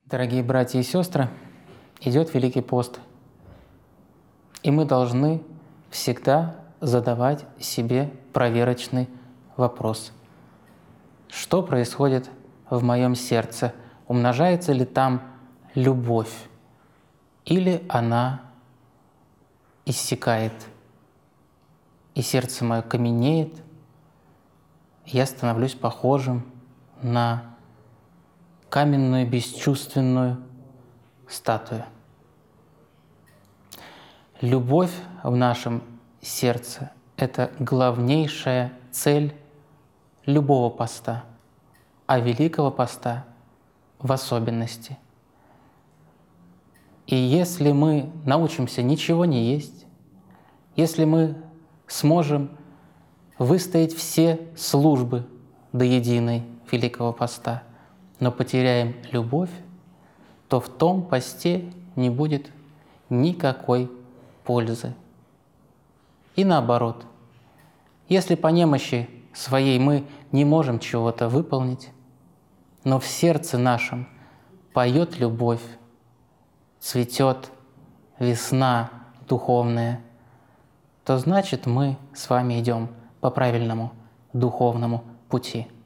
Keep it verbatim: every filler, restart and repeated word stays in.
Дорогие братья и сестры, идет Великий пост, и мы должны всегда задавать себе проверочный вопрос. Что происходит в моем сердце? Умножается ли там любовь? Или она иссякает, и сердце мое каменеет, я становлюсь похожим на каменную бесчувственную статую. Любовь в нашем сердце – это главнейшая цель любого поста, а Великого поста в особенности. И если мы научимся ничего не есть, если мы сможем выстоять все службы до единой Великого поста, но потеряем любовь, то в том посте не будет никакой пользы. И наоборот, если по немощи своей мы не можем чего-то выполнить, но в сердце нашем поет любовь, цветет весна духовная, то значит мы с вами идем по правильному духовному пути.